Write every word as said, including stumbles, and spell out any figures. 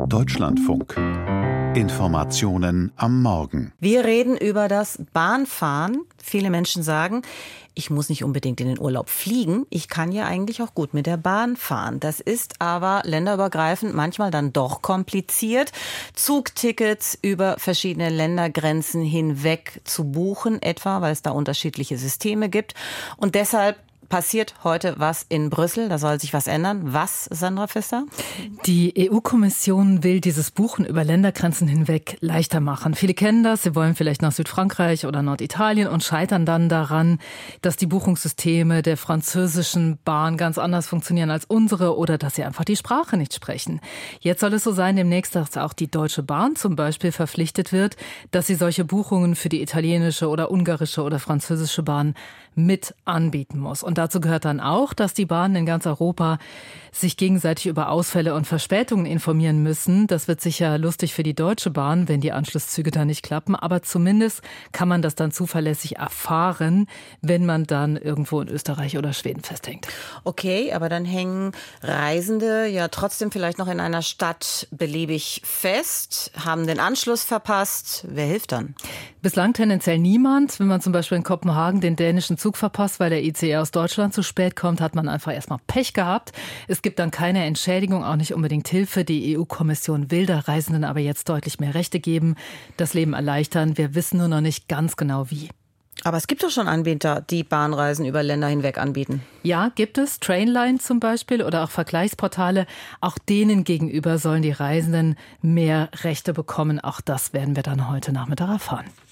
Deutschlandfunk. Informationen am Morgen. Wir reden über das Bahnfahren. Viele Menschen sagen, ich muss nicht unbedingt in den Urlaub fliegen. Ich kann ja eigentlich auch gut mit der Bahn fahren. Das ist aber länderübergreifend manchmal dann doch kompliziert, Zugtickets über verschiedene Ländergrenzen hinweg zu buchen, etwa weil es da unterschiedliche Systeme gibt. Und deshalb passiert heute was in Brüssel, da soll sich was ändern. Was, Sandra Pfister? Die E U-Kommission will dieses Buchen über Ländergrenzen hinweg leichter machen. Viele kennen das, sie wollen vielleicht nach Südfrankreich oder Norditalien und scheitern dann daran, dass die Buchungssysteme der französischen Bahn ganz anders funktionieren als unsere oder dass sie einfach die Sprache nicht sprechen. Jetzt soll es so sein, demnächst, dass auch die Deutsche Bahn zum Beispiel verpflichtet wird, dass sie solche Buchungen für die italienische oder ungarische oder französische Bahn mit anbieten muss. Und dazu gehört dann auch, dass die Bahnen in ganz Europa sich gegenseitig über Ausfälle und Verspätungen informieren müssen. Das wird sicher lustig für die Deutsche Bahn, wenn die Anschlusszüge da nicht klappen. Aber zumindest kann man das dann zuverlässig erfahren, wenn man dann irgendwo in Österreich oder Schweden festhängt. Okay, aber dann hängen Reisende ja trotzdem vielleicht noch in einer Stadt beliebig fest, haben den Anschluss verpasst. Wer hilft dann? Bislang tendenziell niemand. Wenn man zum Beispiel in Kopenhagen den dänischen Zug verpasst, weil der I C E aus Deutschland zu spät kommt, hat man einfach erstmal Pech gehabt. Es gibt dann keine Entschädigung, auch nicht unbedingt Hilfe. Die E U-Kommission will der Reisenden aber jetzt deutlich mehr Rechte geben, das Leben erleichtern. Wir wissen nur noch nicht ganz genau wie. Aber es gibt doch schon Anbieter, die Bahnreisen über Länder hinweg anbieten. Ja, gibt es. Trainline zum Beispiel oder auch Vergleichsportale. Auch denen gegenüber sollen die Reisenden mehr Rechte bekommen. Auch das werden wir dann heute Nachmittag erfahren.